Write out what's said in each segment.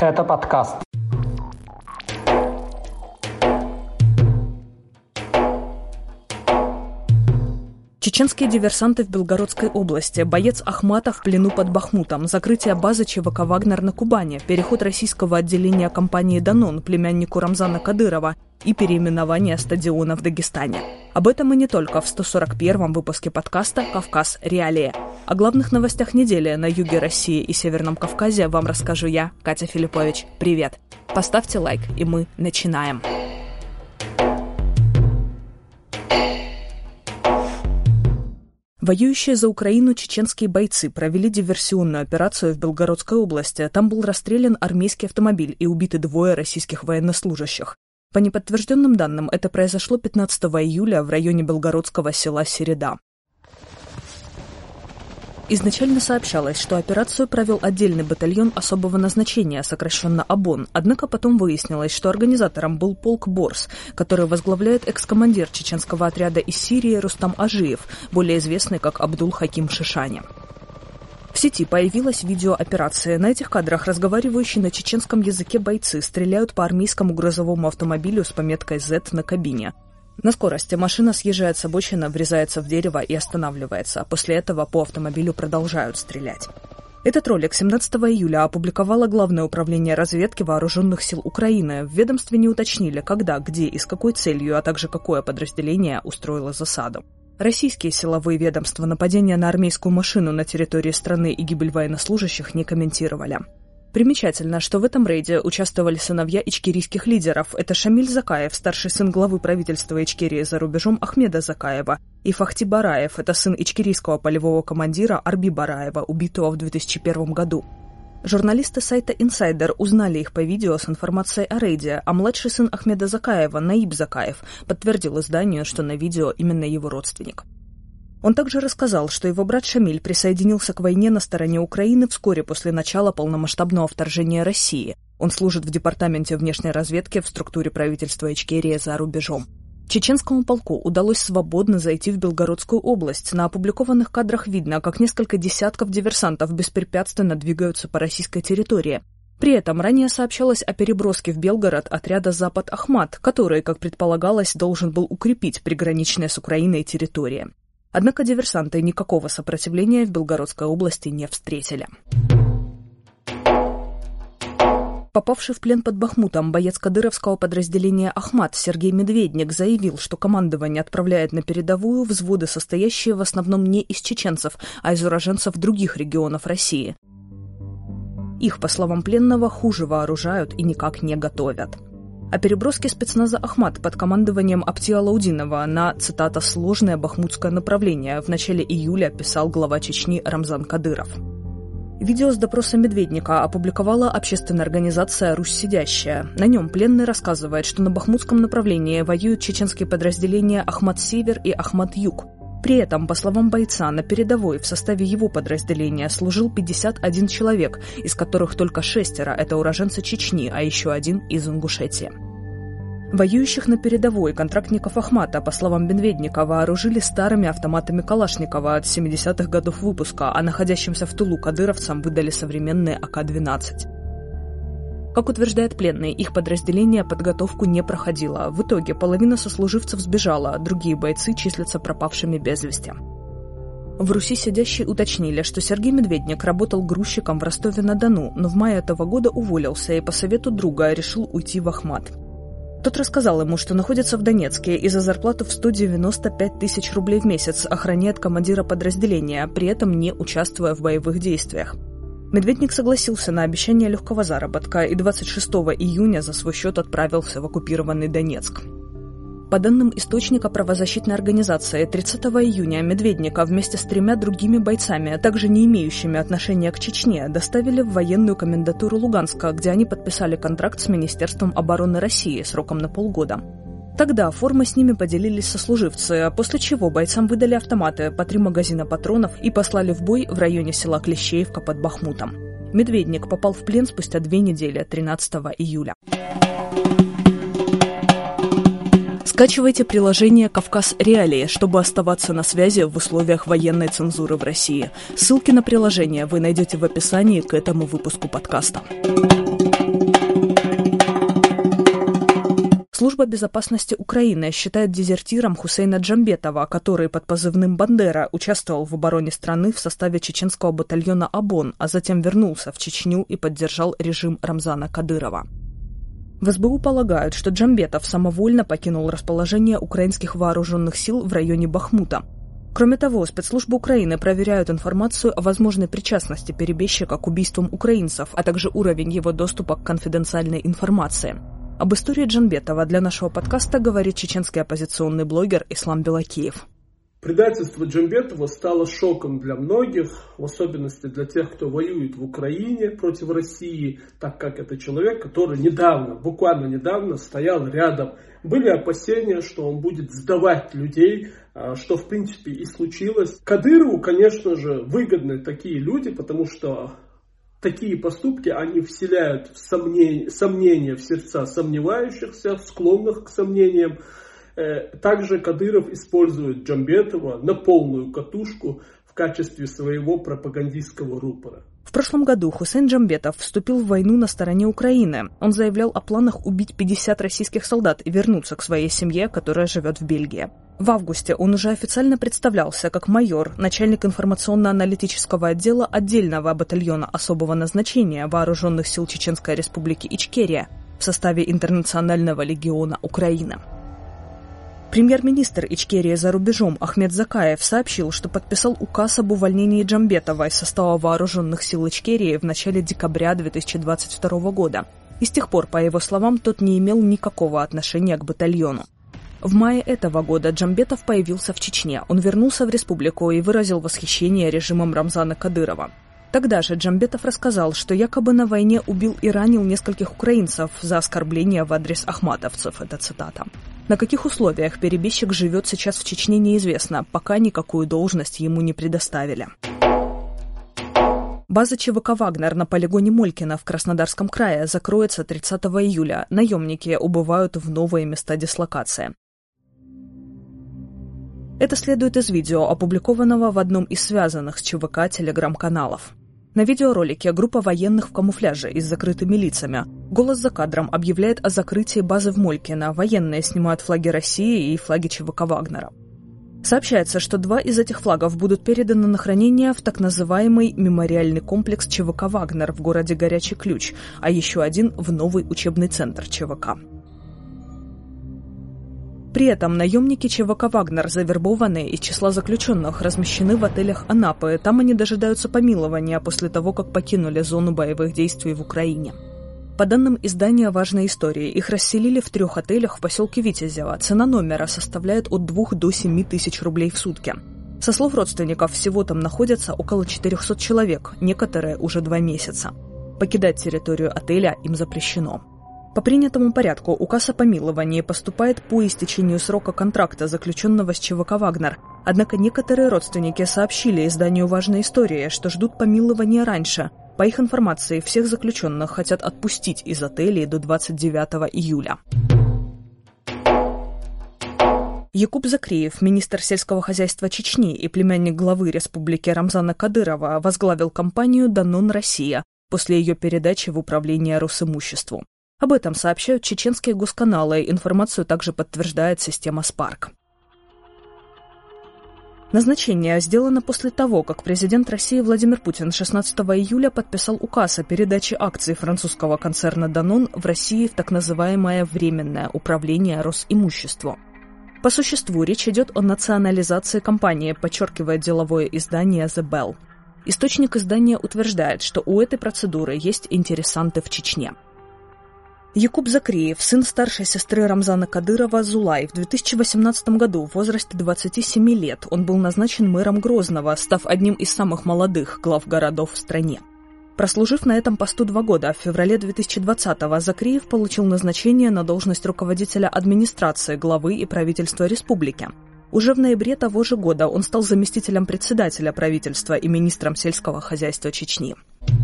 Это подкаст. Чеченские диверсанты в Белгородской области, боец Ахмата в плену под Бахмутом, закрытие базы ЧВК «Вагнер» на Кубани, переход российского отделения компании «Данон» племяннику Рамзана Кадырова и переименование стадиона в Дагестане. Об этом и не только в 141-м выпуске подкаста «Кавказ. Реалии». О главных новостях недели на юге России и Северном Кавказе вам расскажу я, Катя Филиппович. Привет! Поставьте лайк, и мы начинаем. Воюющие за Украину чеченские бойцы провели диверсионную операцию в Белгородской области. Там был расстрелян армейский автомобиль и убиты 2 российских военнослужащих. По неподтвержденным данным, это произошло 15 июля в районе белгородского села Середа. Изначально сообщалось, что операцию провел отдельный батальон особого назначения, сокращенно ОБОН, однако потом выяснилось, что организатором был полк Борс, который возглавляет экс-командир чеченского отряда из Сирии Рустам Ажиев, более известный как Абдул-Хаким Шишани. В сети появилось видео операции. На этих кадрах разговаривающие на чеченском языке бойцы стреляют по армейскому грузовому автомобилю с пометкой Z на кабине. На скорости машина съезжает с обочины, врезается в дерево и останавливается. После этого по автомобилю продолжают стрелять. Этот ролик 17 июля опубликовало Главное управление разведки Вооруженных сил Украины. В ведомстве не уточнили, когда, где и с какой целью, а также какое подразделение устроило засаду. Российские силовые ведомства нападения на армейскую машину на территории страны и гибель военнослужащих не комментировали. Примечательно, что в этом рейде участвовали сыновья ичкерийских лидеров. Это Шамиль Закаев, старший сын главы правительства Ичкерии за рубежом Ахмеда Закаева, и Фахти Бараев, это сын ичкерийского полевого командира Арби Бараева, убитого в 2001 году. Журналисты сайта Insider узнали их по видео с информацией о рейде, а младший сын Ахмеда Закаева, Наиб Закаев, подтвердил изданию, что на видео именно его родственник. Он также рассказал, что его брат Шамиль присоединился к войне на стороне Украины вскоре после начала полномасштабного вторжения России. Он служит в департаменте внешней разведки в структуре правительства Ичкерии за рубежом. Чеченскому полку удалось свободно зайти в Белгородскую область. На опубликованных кадрах видно, как несколько десятков диверсантов беспрепятственно двигаются по российской территории. При этом ранее сообщалось о переброске в Белгород отряда «Запад Ахмат», который, как предполагалось, должен был укрепить приграничные с Украиной территории. Однако диверсанты никакого сопротивления в Белгородской области не встретили. Попавший в плен под Бахмутом боец кадыровского подразделения «Ахмат» Сергей Медведник заявил, что командование отправляет на передовую взводы, состоящие в основном не из чеченцев, а из уроженцев других регионов России. Их, по словам пленного, хуже вооружают и никак не готовят. О переброске спецназа «Ахмат» под командованием Апти Алаудинова на, цитата, «сложное бахмутское направление» в начале июля писал глава Чечни Рамзан Кадыров. Видео с допроса Медведника опубликовала общественная организация «Русь сидящая». На нем пленный рассказывает, что на бахмутском направлении воюют чеченские подразделения «Ахмат-Север» и «Ахмат-Юг». При этом, по словам бойца, на передовой в составе его подразделения служил 51 человек, из которых только 6 – это уроженцы Чечни, а еще 1 из Ингушетии. Воюющих на передовой контрактников «Ахмата», по словам Медведника, вооружили старыми автоматами Калашникова от 70-х годов выпуска, а находящимся в тылу кадыровцам выдали современные АК-12. Как утверждает пленный, их подразделение подготовку не проходило. В итоге половина сослуживцев сбежала, другие бойцы числятся пропавшими без вести. В Руси сидящие уточнили, что Сергей Медведник работал грузчиком в Ростове-на-Дону, но в мае этого года уволился и по совету друга решил уйти в Ахмат. Тот рассказал ему, что находится в Донецке и за зарплату в 195 тысяч рублей в месяц охраняет командира подразделения, при этом не участвуя в боевых действиях. Медведник согласился на обещание легкого заработка и 26 июня за свой счет отправился в оккупированный Донецк. По данным источника правозащитной организации, 30 июня Медведника вместе с 3 другими бойцами, также не имеющими отношения к Чечне, доставили в военную комендатуру Луганска, где они подписали контракт с Министерством обороны России сроком на полгода. Тогда формы с ними поделились сослуживцы, после чего бойцам выдали автоматы, по 3 магазина патронов и послали в бой в районе села Клещеевка под Бахмутом. Медведник попал в плен спустя 2 недели, 13 июля. Скачивайте приложение «Кавказ. Реалии», чтобы оставаться на связи в условиях военной цензуры в России. Ссылки на приложение вы найдете в описании к этому выпуску подкаста. Служба безопасности Украины считает дезертиром Хусейна Джамбетова, который под позывным «Бандера» участвовал в обороне страны в составе чеченского батальона «Абон», а затем вернулся в Чечню и поддержал режим Рамзана Кадырова. В СБУ полагают, что Джамбетов самовольно покинул расположение украинских вооруженных сил в районе Бахмута. Кроме того, спецслужбы Украины проверяют информацию о возможной причастности перебежчика к убийствам украинцев, а также уровень его доступа к конфиденциальной информации. Об истории Джамбетова для нашего подкаста говорит чеченский оппозиционный блогер Ислам Белакеев. Предательство Джамбетова стало шоком для многих, в особенности для тех, кто воюет в Украине против России, так как это человек, который буквально недавно стоял рядом. Были опасения, что он будет сдавать людей, что в принципе и случилось. Кадырову, конечно же, выгодны такие люди, потому что такие поступки, они вселяют сомнения в сердца сомневающихся, склонных к сомнениям. Также Кадыров использует Джамбетова на полную катушку в качестве своего пропагандистского рупора. В прошлом году Хусейн Джамбетов вступил в войну на стороне Украины. Он заявлял о планах убить 50 российских солдат и вернуться к своей семье, которая живет в Бельгии. В августе он уже официально представлялся как майор, начальник информационно-аналитического отдела отдельного батальона особого назначения Вооруженных сил Чеченской Республики Ичкерия в составе Интернационального легиона Украины. Премьер-министр Ичкерии за рубежом Ахмед Закаев сообщил, что подписал указ об увольнении Джамбетова из состава Вооруженных сил Ичкерии в начале декабря 2022 года. И с тех пор, по его словам, тот не имел никакого отношения к батальону. В мае этого года Джамбетов появился в Чечне. Он вернулся в республику и выразил восхищение режимом Рамзана Кадырова. Тогда же Джамбетов рассказал, что якобы на войне убил и ранил нескольких украинцев за оскорбления в адрес ахматовцев. Это цитата. На каких условиях перебежчик живет сейчас в Чечне, неизвестно, пока никакую должность ему не предоставили. База ЧВК «Вагнер» на полигоне Молькино в Краснодарском крае закроется 30 июля. Наемники убывают в новые места дислокации. Это следует из видео, опубликованного в одном из связанных с ЧВК телеграм-каналов. На видеоролике группа военных в камуфляже и с закрытыми лицами. Голос за кадром объявляет о закрытии базы в Молькино. Военные снимают флаги России и флаги ЧВК «Вагнера». Сообщается, что 2 из этих флагов будут переданы на хранение в так называемый мемориальный комплекс ЧВК «Вагнер» в городе Горячий Ключ, а еще один в новый учебный центр ЧВК. При этом наемники ЧВК «Вагнер», завербованные из числа заключенных, размещены в отелях Анапы. Там они дожидаются помилования после того, как покинули зону боевых действий в Украине. По данным издания «Важные истории», их расселили в 3 отелях в поселке Витязево. Цена номера составляет от 2 до 7 тысяч рублей в сутки. Со слов родственников, всего там находится около 400 человек, некоторые уже 2 месяца. Покидать территорию отеля им запрещено. По принятому порядку указ о помиловании поступает по истечению срока контракта, заключенного с ЧВК «Вагнер». Однако некоторые родственники сообщили изданию «Важные истории», что ждут помилования раньше. По их информации, всех заключенных хотят отпустить из отелей до 29 июля. Якуб Закриев, министр сельского хозяйства Чечни и племянник главы республики Рамзана Кадырова, возглавил компанию «Данон Россия» после ее передачи в управление Росимуществу. Об этом сообщают чеченские госканалы, информацию также подтверждает система Spark. Назначение сделано после того, как президент России Владимир Путин 16 июля подписал указ о передаче акций французского концерна «Данон» в России в так называемое временное управление Росимуществу. По существу речь идет о национализации компании, подчеркивает деловое издание The Bell. Источник издания утверждает, что у этой процедуры есть интересанты в Чечне. Якуб Закриев, сын старшей сестры Рамзана Кадырова Зулай, в 2018 году в возрасте 27 лет он был назначен мэром Грозного, став одним из самых молодых глав городов в стране. Прослужив на этом посту 2 года, в феврале 2020-го Закриев получил назначение на должность руководителя администрации главы и правительства республики. Уже в ноябре того же года он стал заместителем председателя правительства и министром сельского хозяйства Чечни.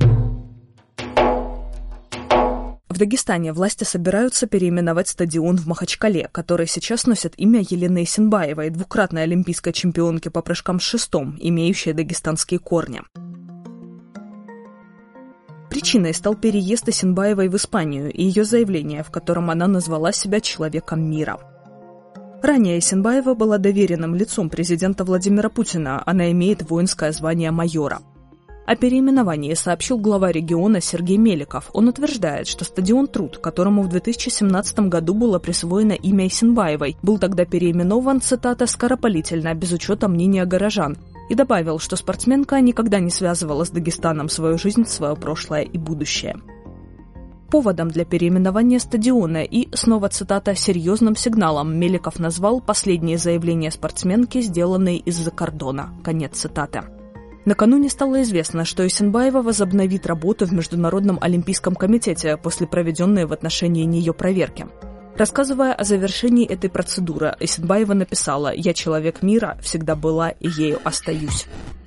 В Дагестане власти собираются переименовать стадион в Махачкале, который сейчас носит имя Елены Исенбаевой, двукратной олимпийской чемпионки по прыжкам с шестом, имеющей дагестанские корни. Причиной стал переезд Эсенбаевой в Испанию и ее заявление, в котором она назвала себя человеком мира. Ранее Эсенбаева была доверенным лицом президента Владимира Путина, она имеет воинское звание майора. О переименовании сообщил глава региона Сергей Меликов. Он утверждает, что стадион «Труд», которому в 2017 году было присвоено имя Эсенбаевой, был тогда переименован, цитата, «скоропалительно, без учета мнения горожан», и добавил, что спортсменка никогда не связывала с Дагестаном свою жизнь, свое прошлое и будущее. Поводом для переименования стадиона и, снова цитата, «серьезным сигналом» Меликов назвал последние заявления спортсменки, сделанные из-за кордона. Конец цитаты. Накануне стало известно, что Эсенбаева возобновит работу в Международном олимпийском комитете после проведенной в отношении нее проверки. Рассказывая о завершении этой процедуры, Эсенбаева написала: «Я человек мира, всегда была и ею остаюсь».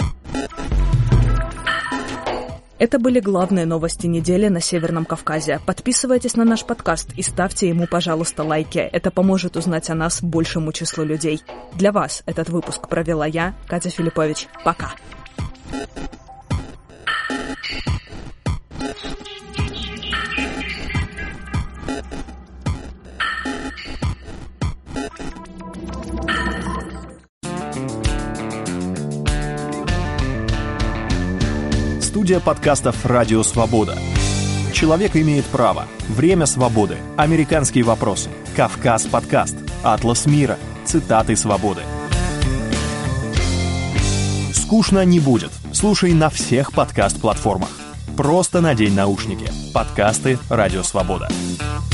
Это были главные новости недели на Северном Кавказе. Подписывайтесь на наш подкаст и ставьте ему, пожалуйста, лайки. Это поможет узнать о нас большему числу людей. Для вас этот выпуск провела я, Катя Филиппович. Пока! Студия подкастов «Радио Свобода». Человек имеет право. Время свободы. Американские вопросы. Кавказ подкаст. Атлас мира. Цитаты свободы. Скучно не будет. Слушай на всех подкаст-платформах. Просто надень наушники. Подкасты «Радио Свобода».